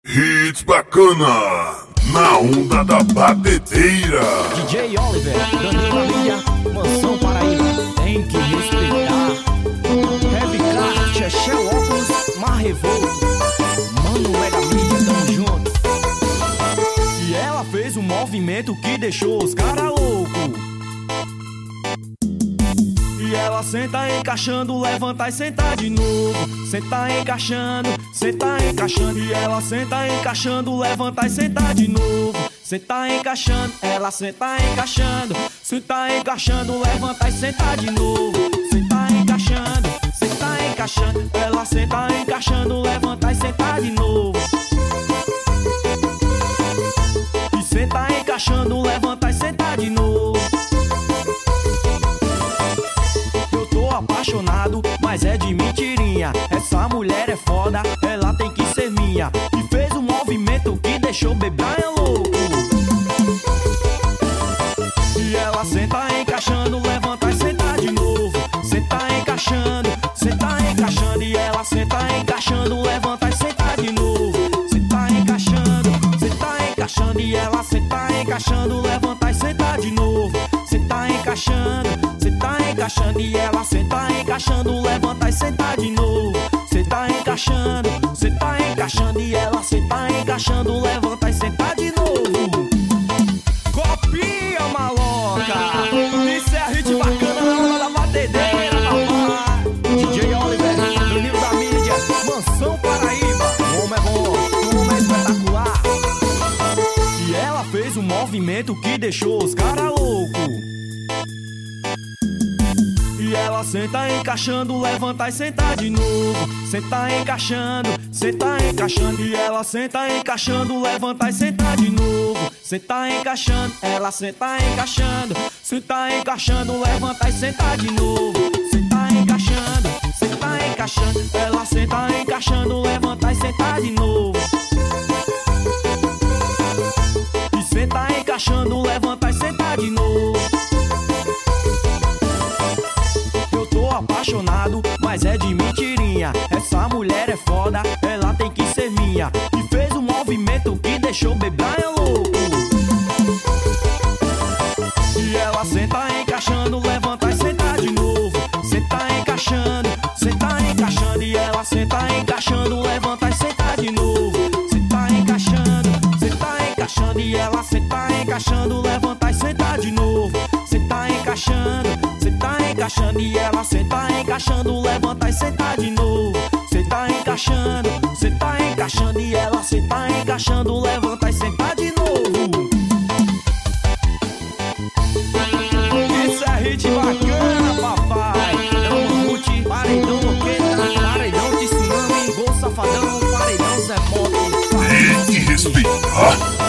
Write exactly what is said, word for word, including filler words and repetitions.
Hits bacana, na onda da batedeira. D J Oliver, Danilo da mídia, Mansão Paraíba, tem que respeitar. Heavy Craft, Chechel Óculos, Mar Revolto, Mano Mega Mídia, tamo junto. E ela fez um movimento que deixou os cara loucos. E ela senta encaixando, levanta e senta de novo. Senta encaixando, senta encaixando. E ela senta encaixando, levanta e senta de novo. Senta encaixando, ela senta encaixando. Senta encaixando, levanta e senta de novo. Senta encaixando, senta encaixando. Ela senta encaixando, levanta e senta de novo. E senta encaixando, levanta e senta de novo. Apaixonado, mas é de mentirinha. Essa mulher é foda, ela tem que ser minha. E fez um movimento que deixou o Brian louco. E ela senta encaixando, levanta e senta de novo. Senta encaixando, senta encaixando. E ela senta encaixando, levanta e senta de novo. Senta encaixando, senta encaixando. E ela senta encaixando, levanta e senta de novo. Senta encaixando, senta encaixando. E ela senta encaixando, levanta e senta de novo. Senta encaixando, senta encaixando. E ela senta encaixando, levanta e senta de novo. Copia, maloca! Isso é hit bacana na onda da batedeira, papai. D J Oliver, Danilo da mídia, Mansão Paraíba. O homem é bom, o homem é espetacular. E ela fez um movimento que deixou os cara loucos. E ela senta encaixando, levanta e senta de novo. Senta encaixando, senta encaixando. E ela senta encaixando, levanta e senta de novo. Senta encaixando, ela senta encaixando. Senta encaixando, levanta e senta de novo. Senta encaixando, senta encaixando. Ela senta encaixando, levanta e senta de novo. E senta encaixando, levanta e senta de novo. Apaixonado, mas é de mentirinha. Essa mulher é foda, ela tem que ser minha. E fez um movimento que deixou o Brian louco. E ela senta encaixando, levanta e senta de novo. Senta encaixando, senta encaixando. E ela senta encaixando, levanta e senta de novo. Senta encaixando, senta encaixando. E ela senta encaixando, levanta e senta de novo. Senta encaixando, senta encaixando. E ela senta encaixando, levanta e senta de novo. Senta encaixando, senta encaixando. E ela senta encaixando, levanta e senta de novo. Isso é hit bacana, papai. É um mamute, paredão roqueta, paredão de tsunami, gol safadão, paredão Zé Moto. Tem que respeitar.